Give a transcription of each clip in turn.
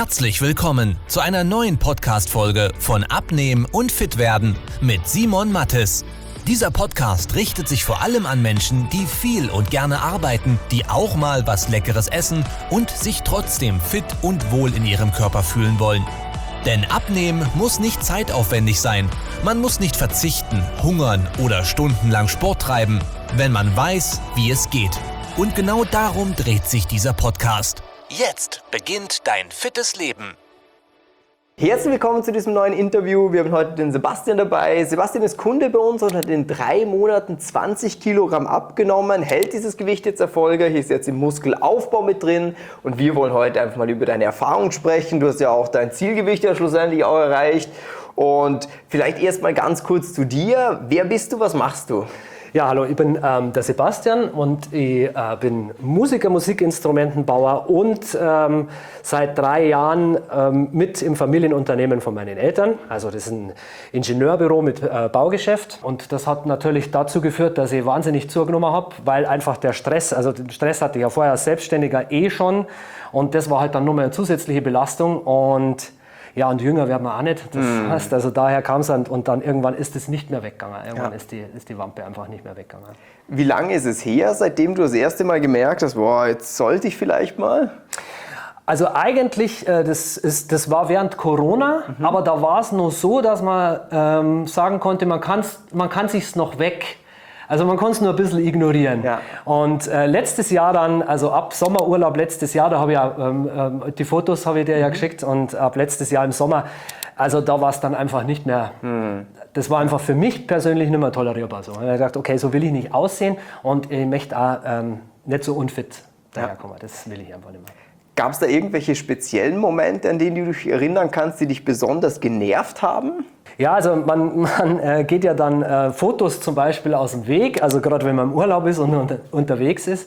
Herzlich willkommen zu einer neuen Podcast-Folge von Abnehmen und Fitwerden mit Simon Mattes. Dieser Podcast richtet sich vor allem an Menschen, die viel und gerne arbeiten, die auch mal was Leckeres essen und sich trotzdem fit und wohl in ihrem Körper fühlen wollen. Denn Abnehmen muss nicht zeitaufwendig sein. Man muss nicht verzichten, hungern oder stundenlang Sport treiben, wenn man weiß, wie es geht. Und genau darum dreht sich dieser Podcast. Jetzt beginnt dein fittes Leben. Herzlich willkommen zu diesem neuen Interview. Wir haben heute den Sebastian dabei. Sebastian ist Kunde bei uns und hat in 3 Monaten 20 Kilogramm abgenommen, hält dieses Gewicht jetzt Erfolge. Hier ist jetzt im Muskelaufbau mit drin und wir wollen heute einfach mal über deine Erfahrung sprechen. Du hast ja auch dein Zielgewicht ja schlussendlich auch erreicht. Und vielleicht erst mal ganz kurz zu dir. Wer bist du, was machst du? Ja, hallo, ich bin der Sebastian und ich bin Musiker, Musikinstrumentenbauer und seit 3 Jahren mit im Familienunternehmen von meinen Eltern. Also das ist ein Ingenieurbüro mit Baugeschäft und das hat natürlich dazu geführt, dass ich wahnsinnig zugenommen habe, weil einfach der Stress, also den Stress hatte ich ja vorher als Selbstständiger schon und das war halt dann nochmal eine zusätzliche Belastung und ja, und jünger werden wir auch nicht. Das heißt, also daher kam es und dann irgendwann ist es nicht mehr weggegangen. Irgendwann ist die Wampe einfach nicht mehr weggegangen. Wie lange ist es her, seitdem du das erste Mal gemerkt hast, boah, jetzt sollte ich vielleicht mal? Also eigentlich, das war während Corona, aber da war es nur so, dass man sagen konnte, man kann sich's noch weg. Also man konnte es nur ein bisschen ignorieren. Ja. Und letztes Jahr dann, also ab Sommerurlaub letztes Jahr, da habe ich ja die Fotos habe ich dir ja geschickt und ab letztes Jahr im Sommer, also da war es dann einfach nicht mehr, das war einfach für mich persönlich nicht mehr tolerierbar. So. Ich habe gedacht, okay, so will ich nicht aussehen und ich möchte auch nicht so unfit daherkommen, das will ich einfach nicht mehr. Gab es da irgendwelche speziellen Momente, an denen du dich erinnern kannst, die dich besonders genervt haben? Ja, also man geht ja dann Fotos zum Beispiel aus dem Weg, also gerade wenn man im Urlaub ist und unterwegs ist.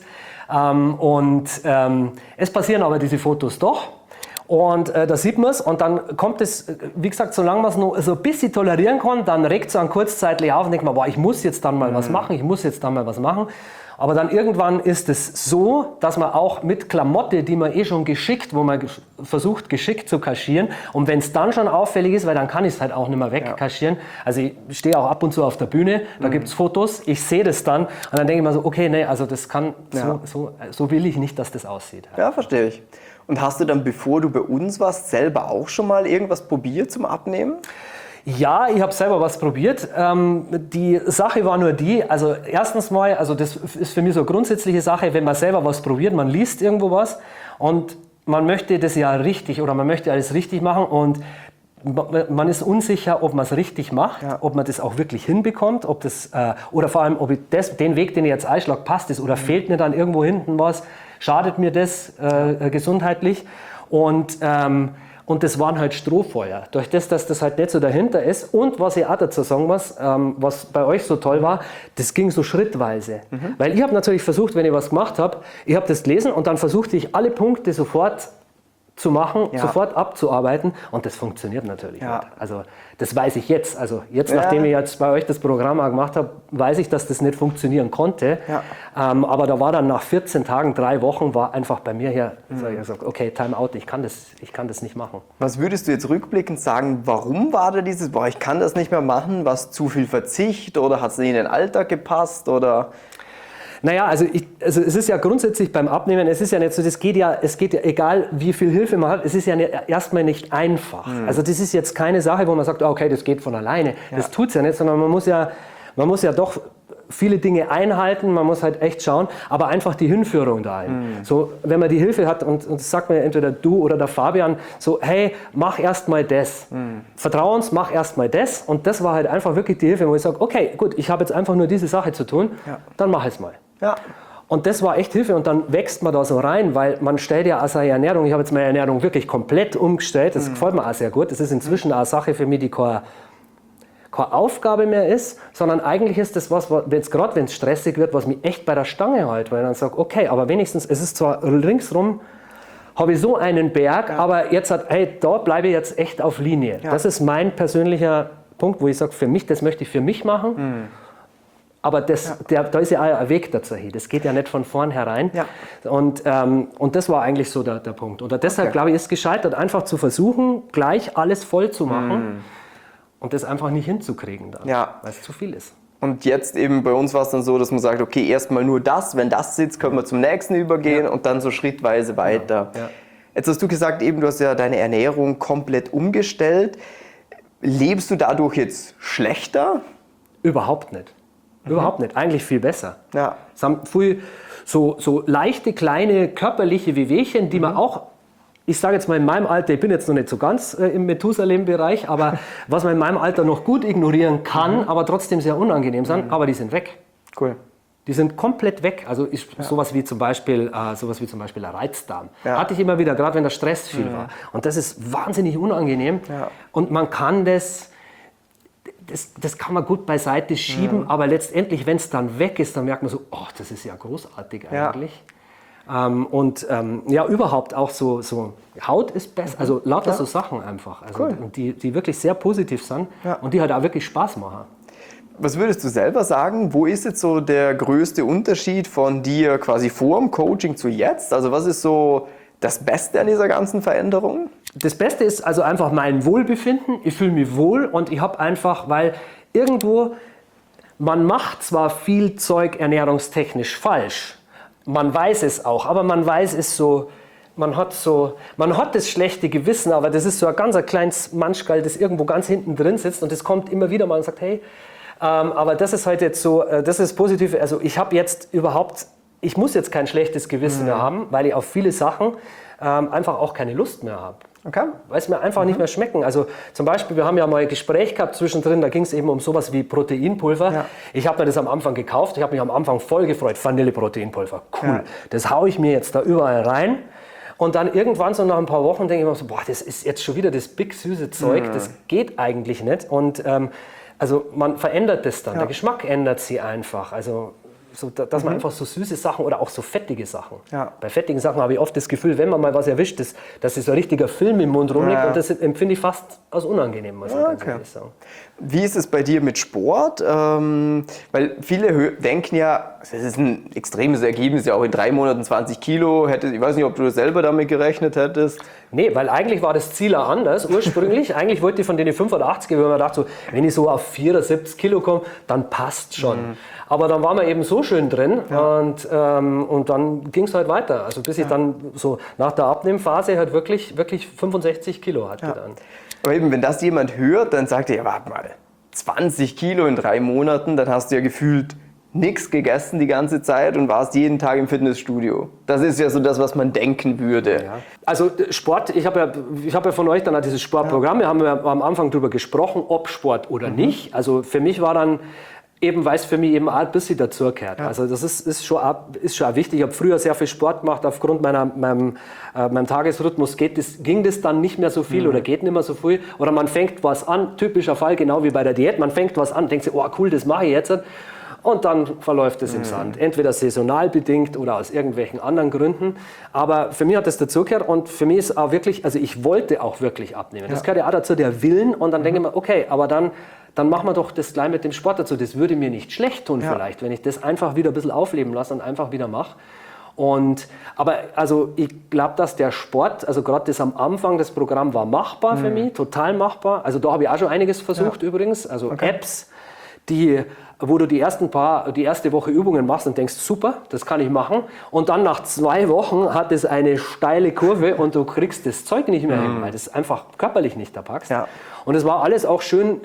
Es passieren aber diese Fotos doch. Und da sieht man es und dann kommt es, wie gesagt, solange man es noch so ein bisschen tolerieren kann, dann regt es einen kurzzeitig auf und denkt man, boah, ich muss jetzt dann mal was machen, Aber dann irgendwann ist es so, dass man auch mit Klamotte, die man schon wo man versucht geschickt zu kaschieren und wenn es dann schon auffällig ist, weil dann kann ich es halt auch nicht mehr wegkaschieren. Also ich stehe auch ab und zu auf der Bühne, da gibt es Fotos, ich sehe das dann und dann denke ich mir so, okay, nee, also das kann, so will ich nicht, dass das aussieht. Ja, verstehe ich. Und hast du dann, bevor du bei uns warst, selber auch schon mal irgendwas probiert zum Abnehmen? Ja, ich habe selber was probiert. Die Sache war nur die, also erstens mal, also das ist für mich so eine grundsätzliche Sache, wenn man selber was probiert, man liest irgendwo was und man möchte das ja richtig oder man möchte alles richtig machen und man ist unsicher, ob man es richtig macht, ob man das auch wirklich hinbekommt, ob das oder vor allem, ob den Weg, den ich jetzt einschlage, passt ist oder fehlt mir dann irgendwo hinten was, schadet mir das gesundheitlich und das waren halt Strohfeuer. Durch das, dass das halt nicht so dahinter ist. Und was ich auch dazu sagen muss, was bei euch so toll war, das ging so schrittweise. Weil ich habe natürlich versucht, wenn ich was gemacht habe, ich habe das gelesen und dann versuchte ich alle Punkte sofort zu machen, sofort abzuarbeiten und das funktioniert natürlich nicht. Also das weiß ich jetzt. Also jetzt, nachdem ich jetzt bei euch das Programm auch gemacht habe, weiß ich, dass das nicht funktionieren konnte. Aber da war dann nach 14 Tagen, 3 Wochen, war einfach bei mir hier, ich gesagt, okay, Time out, ich kann das nicht machen. Was würdest du jetzt rückblickend sagen, warum war da dieses, boah, ich kann das nicht mehr machen, war es zu viel Verzicht oder hat es nicht in den Alltag gepasst oder... Naja, also es ist ja grundsätzlich beim Abnehmen, es ist ja nicht so, es geht ja, egal wie viel Hilfe man hat, es ist ja erstmal nicht einfach. Also das ist jetzt keine Sache, wo man sagt, okay, das geht von alleine. Das tut's ja nicht, sondern man muss ja doch viele Dinge einhalten, man muss halt echt schauen, aber einfach die Hinführung dahin. So, wenn man die Hilfe hat und das sagt mir entweder du oder der Fabian, so, hey, mach erst mal das. Vertrau uns, mach erst mal das und das war halt einfach wirklich die Hilfe, wo ich sage, okay, gut, ich habe jetzt einfach nur diese Sache zu tun, dann mach es mal. Ja. Und das war echt Hilfe und dann wächst man da so rein, weil man stellt ja auch seine Ernährung, ich habe jetzt meine Ernährung wirklich komplett umgestellt, das gefällt mir auch sehr gut, das ist inzwischen auch eine Sache für mich, die keine Aufgabe mehr ist, sondern eigentlich ist das was, gerade wenn es stressig wird, was mich echt bei der Stange hält, weil ich dann sage, okay, aber wenigstens, es ist zwar ringsrum, habe ich so einen Berg, aber jetzt da bleibe ich jetzt echt auf Linie. Das ist mein persönlicher Punkt, wo ich sage, für mich, das möchte ich für mich machen. aber da ist ja auch ein Weg dazu hin. Das geht ja nicht von vornherein. Ja. Und das war eigentlich so der Punkt. Und deshalb, glaube ich, ist es gescheitert, einfach zu versuchen, gleich alles voll zu machen und das einfach nicht hinzukriegen dann, weil es zu viel ist. Und jetzt eben bei uns war es dann so, dass man sagt, okay, erstmal nur das, wenn das sitzt, können wir zum nächsten übergehen und dann so schrittweise weiter. Ja. Jetzt hast du gesagt, eben du hast ja deine Ernährung komplett umgestellt. Lebst du dadurch jetzt schlechter? Überhaupt nicht. Überhaupt nicht. Eigentlich viel besser. Ja. Es haben viel so leichte, kleine körperliche Wehwehchen, die man auch, ich sage jetzt mal in meinem Alter, ich bin jetzt noch nicht so ganz im Methusalem-Bereich, aber was man in meinem Alter noch gut ignorieren kann, aber trotzdem sehr unangenehm sind, aber die sind weg. Cool. Die sind komplett weg. Also sowas wie zum Beispiel ein Reizdarm. Ja. Hatte ich immer wieder, gerade wenn der Stress viel war. Und das ist wahnsinnig unangenehm. Ja. Und man kann das kann man gut beiseite schieben, aber letztendlich, wenn es dann weg ist, dann merkt man so, oh, das ist ja großartig eigentlich. Überhaupt auch so Haut ist besser, also lauter so Sachen einfach, also, cool. die wirklich sehr positiv sind und die halt auch wirklich Spaß machen. Was würdest du selber sagen, wo ist jetzt so der größte Unterschied von dir quasi vor dem Coaching zu jetzt? Also was ist so das Beste an dieser ganzen Veränderung? Das Beste ist also einfach mein Wohlbefinden, ich fühle mich wohl und ich habe einfach, weil irgendwo, man macht zwar viel Zeug ernährungstechnisch falsch, man weiß es auch, aber man weiß es so, man hat das schlechte Gewissen, aber das ist so ein ganz kleines Manschgall, das irgendwo ganz hinten drin sitzt und das kommt immer wieder mal und sagt, hey, aber das ist halt jetzt so, das ist das Positive, also ich muss jetzt kein schlechtes Gewissen mehr haben, weil ich auf viele Sachen einfach auch keine Lust mehr habe. Okay. Weil es mir einfach nicht mehr schmecken. Also zum Beispiel, wir haben ja mal ein Gespräch gehabt zwischendrin, da ging es eben um sowas wie Proteinpulver. Ja. Ich habe mir das am Anfang gekauft, ich habe mich am Anfang voll gefreut, Vanilleproteinpulver, cool. Das haue ich mir jetzt da überall rein. Und dann irgendwann so nach ein paar Wochen denke ich mir so, boah, das ist jetzt schon wieder das big süße Zeug, das geht eigentlich nicht. Und also man verändert das dann, der Geschmack ändert sich einfach. Also so, dass man einfach so süße Sachen oder auch so fettige Sachen. Ja. Bei fettigen Sachen habe ich oft das Gefühl, wenn man mal was erwischt, dass es so ein richtiger Film im Mund rumliegt und das empfinde ich fast als unangenehm, muss ich ganz ehrlich sagen. Wie ist es bei dir mit Sport? Weil viele denken ja, das ist ein extremes Ergebnis, ja auch in 3 Monaten 20 Kilo. Ich weiß nicht, ob du selber damit gerechnet hättest. Nee, weil eigentlich war das Ziel auch anders ursprünglich. Eigentlich wollte ich von denen 85, weil man dachte, so, wenn ich so auf 74 Kilo komme, dann passt schon. Aber dann waren wir eben so schön drin und dann ging es halt weiter. Also bis ich dann so nach der Abnehmphase halt wirklich 65 Kilo hatte dann. Aber eben, wenn das jemand hört, dann sagt er, ja warte mal, 20 Kilo in 3 Monaten, dann hast du ja gefühlt nichts gegessen die ganze Zeit und warst jeden Tag im Fitnessstudio. Das ist ja so das, was man denken würde. Ja. Also Sport, ich hab ja von euch dann auch dieses Sportprogramm, wir haben ja am Anfang darüber gesprochen, ob Sport oder nicht. Also für mich war dann eben, weil es für mich eben auch ein bisschen dazugehört. Ja. Also das ist schon auch wichtig. Ich habe früher sehr viel Sport gemacht, aufgrund meinem Tagesrhythmus ging das dann nicht mehr so viel oder geht nicht mehr so viel. Oder man fängt was an, typischer Fall, genau wie bei der Diät, man fängt was an, denkt sich, oh cool, das mache ich jetzt. Und dann verläuft es im Sand. Entweder saisonal bedingt oder aus irgendwelchen anderen Gründen. Aber für mich hat das dazugehört und für mich ist auch wirklich, also ich wollte auch wirklich abnehmen. Das gehört ja auch dazu, der Willen. Und dann denke ich mir, okay, aber dann machen wir doch das gleich mit dem Sport dazu. Das würde mir nicht schlecht tun vielleicht, wenn ich das einfach wieder ein bisschen aufleben lasse und einfach wieder mache. Aber also ich glaube, dass der Sport, also gerade das am Anfang, das Programm war machbar für mich, total machbar. Also da habe ich auch schon einiges versucht übrigens. Also Apps, wo du die erste Woche Übungen machst und denkst, super, das kann ich machen. Und dann nach 2 Wochen hat es eine steile Kurve und du kriegst das Zeug nicht mehr hin, weil das einfach körperlich nicht da packst. Ja. Und es war alles auch schön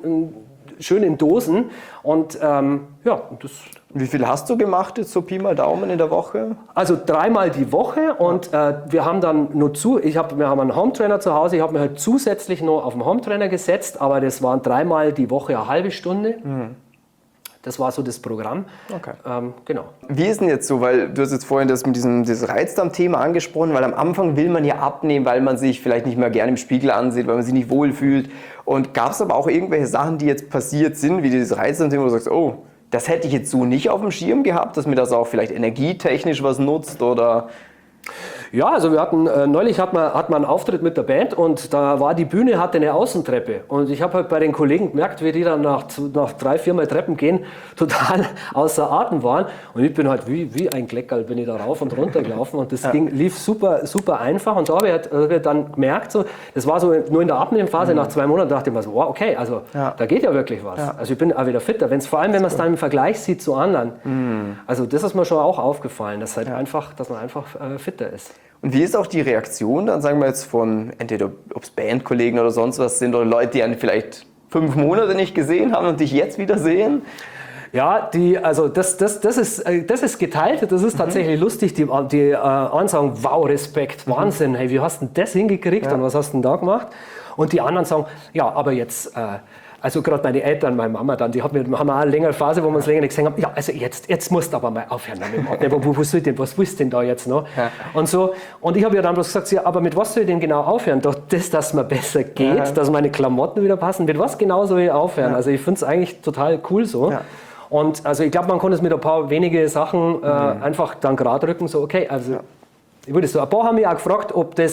in Dosen. Und das. Wie viel hast du gemacht jetzt so Pi mal Daumen in der Woche? Also 3-mal die Woche und wir haben dann wir haben einen Hometrainer zu Hause, ich habe mir halt zusätzlich noch auf den Hometrainer gesetzt, aber das waren 3-mal die Woche eine halbe Stunde. Das war so das Programm. Okay. Genau. Wie ist denn jetzt so, weil du hast jetzt vorhin das mit dieses Reizdarm-Thema angesprochen, weil am Anfang will man ja abnehmen, weil man sich vielleicht nicht mehr gerne im Spiegel ansieht, weil man sich nicht wohlfühlt. Und gab es aber auch irgendwelche Sachen, die jetzt passiert sind, wie dieses Reizdarm-Thema, wo du sagst, oh, das hätte ich jetzt so nicht auf dem Schirm gehabt, dass mir das auch vielleicht energietechnisch was nutzt oder... Ja, also wir hatten, neulich hat man einen Auftritt mit der Band und da war die Bühne, hatte eine Außentreppe. Und ich habe halt bei den Kollegen gemerkt, wie die dann nach 3-4 Mal Treppen gehen, total außer Atem waren. Und ich bin halt wie ein Kleckerl, bin ich da rauf und runter gelaufen und das lief super, super einfach. Und da habe ich halt dann gemerkt, so, das war so nur in der Abnehmphase, nach 2 Monaten dachte ich mir so, wow, okay, also da geht ja wirklich was. Ja. Also ich bin auch wieder fitter, vor allem wenn man es dann im Vergleich sieht zu anderen. Also das ist mir schon auch aufgefallen, dass man einfach fitter ist. Und wie ist auch die Reaktion dann, sagen wir jetzt von entweder ob es Bandkollegen oder sonst was sind oder Leute, die einen vielleicht 5 Monate nicht gesehen haben und dich jetzt wieder sehen? Ja, das ist geteilt, das ist tatsächlich lustig. Die einen sagen, wow, Respekt, Wahnsinn, hey, wie hast du denn das hingekriegt und was hast du denn da gemacht? Und die anderen sagen, ja, aber jetzt... Also gerade meine Eltern, meine Mama dann, die haben auch eine längere Phase, wo wir uns länger nicht gesehen haben. Ja, also jetzt musst du aber mal aufhören damit. Was willst du denn da jetzt noch? Ja. Und so. Und ich habe ja dann bloß gesagt, ja, aber mit was soll ich denn genau aufhören? Doch das, dass mir besser geht, dass meine Klamotten wieder passen. Mit was genau soll ich aufhören? Also ich finde es eigentlich total cool so. Ja. Und also ich glaube, man konnte es mit ein paar wenige Sachen einfach dann gerade rücken. So, okay, also ich würde so, ein paar haben mich auch gefragt,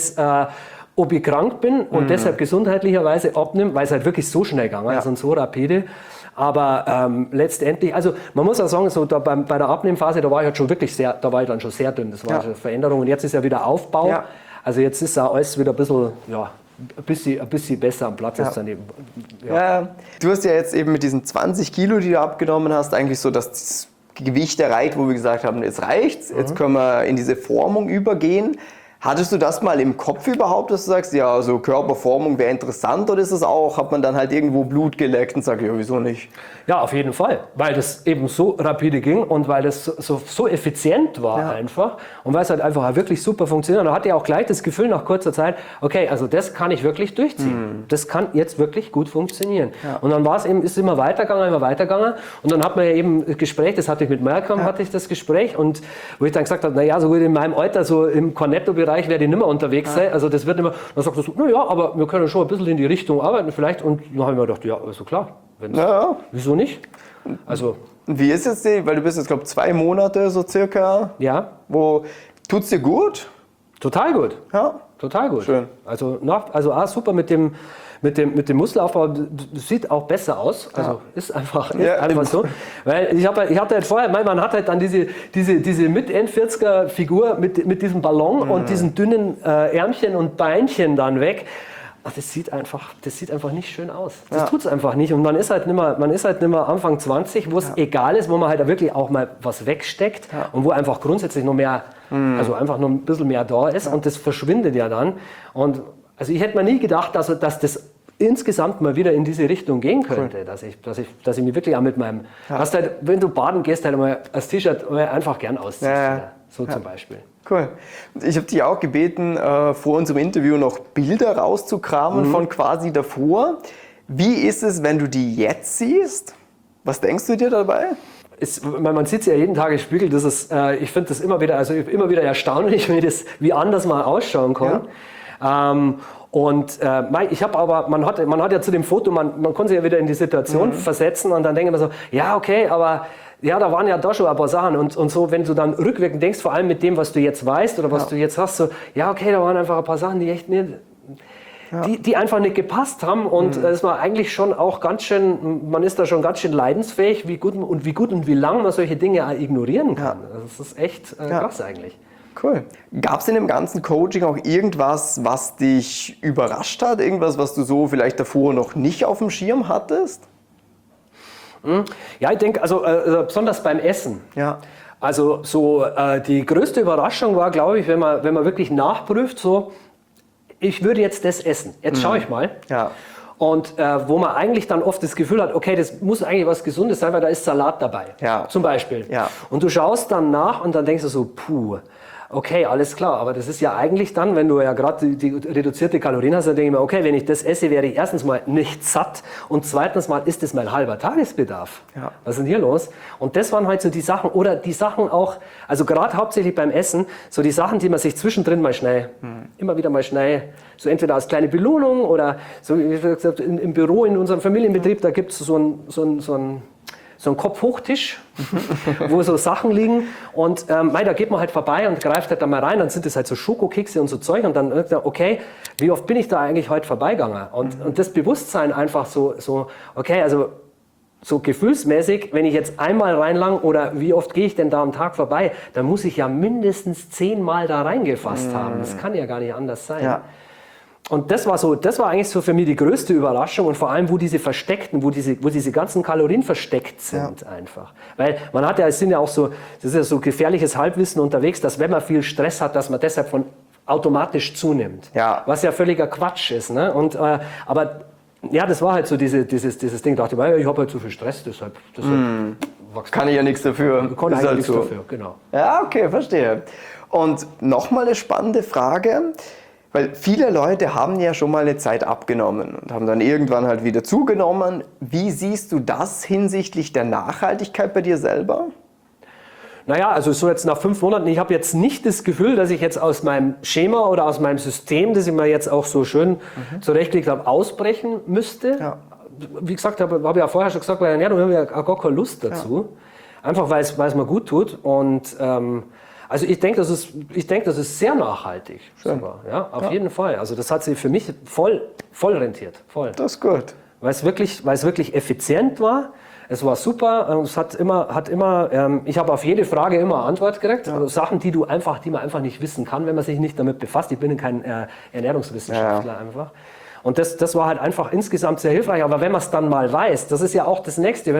ob ich krank bin und deshalb gesundheitlicherweise abnehme, weil es halt wirklich so schnell gegangen ist und so rapide. Aber letztendlich, also man muss auch sagen, so da bei der Abnehmphase, da war ich halt schon wirklich sehr dünn. Das war eine Veränderung und jetzt ist ja wieder Aufbau. Ja. Also jetzt ist auch alles wieder ein bisschen besser am Platz. Ist daneben. Ja. Du hast ja jetzt eben mit diesen 20 Kilo, die du abgenommen hast, eigentlich so das Gewicht erreicht, wo wir gesagt haben, jetzt reicht's, jetzt können wir in diese Formung übergehen. Hattest du das mal im Kopf überhaupt, dass du sagst, ja, so Körperformung wäre interessant, oder ist es auch, hat man dann halt irgendwo Blut geleckt und sagt, ja, wieso nicht? Ja, auf jeden Fall, weil das eben so rapide ging und weil das so effizient war einfach und weil es halt einfach wirklich super funktioniert. Und da hatte ich auch gleich das Gefühl nach kurzer Zeit, okay, also das kann ich wirklich durchziehen. Das kann jetzt wirklich gut funktionieren. Ja. Und dann ist immer weitergegangen und dann hat man ja eben ein Gespräch, das hatte ich mit Malcolm, hatte ich das Gespräch und wo ich dann gesagt habe, naja, so gut in meinem Alter, so im Cornetto-Bereich werde ich nicht mehr unterwegs sein, also das wird immer, dann sagt er so, naja, aber wir können schon ein bisschen in die Richtung arbeiten vielleicht und dann habe ich mir gedacht, ja, also klar, wieso nicht? Also. Und wie ist jetzt weil du bist jetzt, glaube ich, 2 Monate so circa, tut's dir gut? Total gut. Ja. Total gut. Schön. Also super mit dem Muskelaufbau, sieht auch besser aus. Also ist einfach so. Weil ich hatte halt vorher, man hat halt dann diese Mit-End-40er Figur mit diesem Ballon und diesen dünnen Ärmchen und Beinchen dann weg. Ach, das sieht einfach nicht schön aus. Das tut's einfach nicht. Und man ist halt nicht mehr Anfang 20, wo es egal ist, wo man halt wirklich auch mal was wegsteckt und wo einfach grundsätzlich noch mehr, also einfach noch ein bisschen mehr da ist und das verschwindet ja dann. Und also ich hätte mir nie gedacht, dass das insgesamt mal wieder in diese Richtung gehen könnte, cool. dass ich mich wirklich auch mit meinem, halt, wenn du baden gehst, halt mal als T-Shirt einfach gern ausziehst. So zum Beispiel. Cool. Ich habe dich auch gebeten, vor unserem Interview noch Bilder rauszukramen von quasi davor. Wie ist es, wenn du die jetzt siehst? Was denkst du dir dabei? Man sieht es ja jeden Tag im Spiegel. Ich finde das immer wieder erstaunlich, wie anders man ausschauen kann. Ja. Man hat ja zu dem Foto, man konnte sich ja wieder in die Situation versetzen und dann denkt man so, ja okay, aber ja, da waren ja da schon ein paar Sachen und so, wenn du dann rückwirkend denkst, vor allem mit dem, was du jetzt weißt oder was du jetzt hast, so, ja okay, da waren einfach ein paar Sachen, die echt nicht, die einfach nicht gepasst haben und das war eigentlich schon auch man ist da schon ganz schön leidensfähig, wie gut und wie lang man solche Dinge auch ignorieren kann. Das ist echt krass eigentlich. Cool. Gab es in dem ganzen Coaching auch irgendwas, was dich überrascht hat? Irgendwas, was du so vielleicht davor noch nicht auf dem Schirm hattest? Ja, ich denke, also besonders beim Essen. Ja. Also so die größte Überraschung war, glaube ich, wenn man wirklich nachprüft, so, ich würde jetzt das essen. Jetzt schaue ich mal. Ja. Und wo man eigentlich dann oft das Gefühl hat, okay, das muss eigentlich was Gesundes sein, weil da ist Salat dabei. Ja. Zum Beispiel. Ja. Und du schaust dann nach und dann denkst du so, okay, alles klar, aber das ist ja eigentlich dann, wenn du ja gerade die reduzierte Kalorien hast, dann denke ich mir, okay, wenn ich das esse, werde ich erstens mal nicht satt und zweitens mal ist das mein halber Tagesbedarf. Ja. Was ist denn hier los? Und das waren halt so die Sachen, oder die Sachen auch, also gerade hauptsächlich beim Essen, so die Sachen, die man sich zwischendrin mal schnell, immer wieder mal schnell, so entweder als kleine Belohnung oder so, wie gesagt, im Büro, in unserem Familienbetrieb, da gibt es so ein Kopfhochtisch, wo so Sachen liegen und da geht man halt vorbei und greift halt da mal rein, dann sind das halt so Schokokekse und so Zeug und dann okay, wie oft bin ich da eigentlich heute vorbeigegangen? Und das Bewusstsein einfach so okay, also so gefühlsmäßig, wenn ich jetzt einmal reinlang oder wie oft gehe ich denn da am Tag vorbei, dann muss ich ja mindestens 10 Mal da reingefasst haben. Das kann ja gar nicht anders sein. Ja. Und das war eigentlich so für mich die größte Überraschung und vor allem, wo diese ganzen Kalorien versteckt sind einfach. Weil man hat ja, es sind ja auch so, das ist ja so gefährliches Halbwissen unterwegs, dass wenn man viel Stress hat, dass man deshalb automatisch zunimmt. Ja. Was ja völliger Quatsch ist, ne? Und, aber ja, das war halt so dieses Ding, dachte ich, ich habe halt zu viel Stress, deshalb kann ich ja nichts dafür. Kann ich halt nichts dafür, genau. Ja, okay, verstehe. Und nochmal eine spannende Frage. Weil viele Leute haben ja schon mal eine Zeit abgenommen und haben dann irgendwann halt wieder zugenommen. Wie siehst du das hinsichtlich der Nachhaltigkeit bei dir selber? Naja, also so jetzt nach 5 Monaten, ich habe jetzt nicht das Gefühl, dass ich jetzt aus meinem Schema oder aus meinem System, das ich mir jetzt auch so schön zurechtgelegt habe, ausbrechen müsste. Ja. Wie gesagt, habe ich ja vorher schon gesagt, weil ja, da habe ich ja gar keine Lust dazu. Ja. Einfach weil es mir gut tut und also ich denke, das ist sehr nachhaltig. Sogar, ja, auf jeden Fall. Also das hat sich für mich voll rentiert. Voll. Das ist gut. Weil es wirklich effizient war. Es war super. Es hat immer, ich habe auf jede Frage immer eine Antwort gekriegt. Also Sachen, die man einfach nicht wissen kann, wenn man sich nicht damit befasst. Ich bin kein Ernährungswissenschaftler einfach. Und das war halt einfach insgesamt sehr hilfreich. Aber wenn man es dann mal weiß, das ist ja auch das Nächste, wenn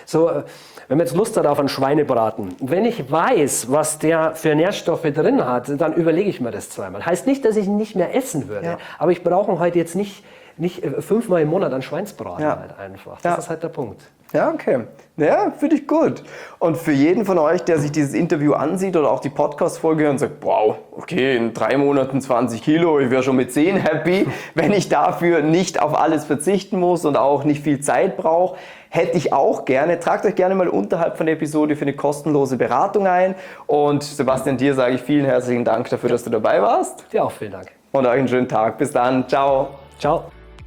man jetzt Lust hat auf einen Schweinebraten. Wenn ich weiß, was der für Nährstoffe drin hat, dann überlege ich mir das zweimal. Heißt nicht, dass ich ihn nicht mehr essen würde. Ja. Aber ich brauche ihn halt jetzt nicht 5-mal im Monat an Schweinsbraten halt einfach. Das ist halt der Punkt. Ja, okay. Ja, finde ich gut. Und für jeden von euch, der sich dieses Interview ansieht oder auch die Podcast-Folge und sagt, wow, okay, in 3 Monaten 20 Kilo, ich wäre schon mit 10 happy, wenn ich dafür nicht auf alles verzichten muss und auch nicht viel Zeit brauche, hätte ich auch gerne. Tragt euch gerne mal unterhalb von der Episode für eine kostenlose Beratung ein. Und Sebastian, dir sage ich vielen herzlichen Dank dafür, dass du dabei warst. Dir auch vielen Dank. Und euch einen schönen Tag. Bis dann. Ciao. Ciao.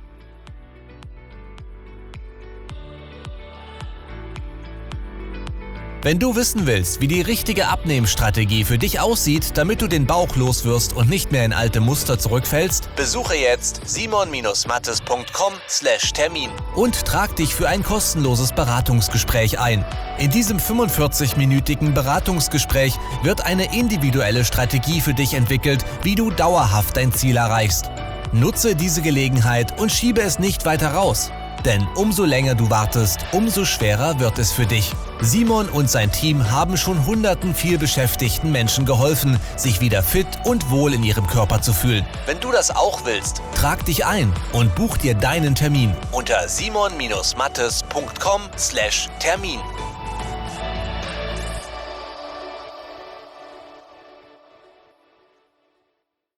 Wenn du wissen willst, wie die richtige Abnehmstrategie für dich aussieht, damit du den Bauch loswirst und nicht mehr in alte Muster zurückfällst, besuche jetzt simon-mattes.com/Termin und trag dich für ein kostenloses Beratungsgespräch ein. In diesem 45-minütigen Beratungsgespräch wird eine individuelle Strategie für dich entwickelt, wie du dauerhaft dein Ziel erreichst. Nutze diese Gelegenheit und schiebe es nicht weiter raus. Denn umso länger du wartest, umso schwerer wird es für dich. Simon und sein Team haben schon hunderten vielbeschäftigten Menschen geholfen, sich wieder fit und wohl in ihrem Körper zu fühlen. Wenn du das auch willst, trag dich ein und buch dir deinen Termin unter simon-mattes.com/Termin.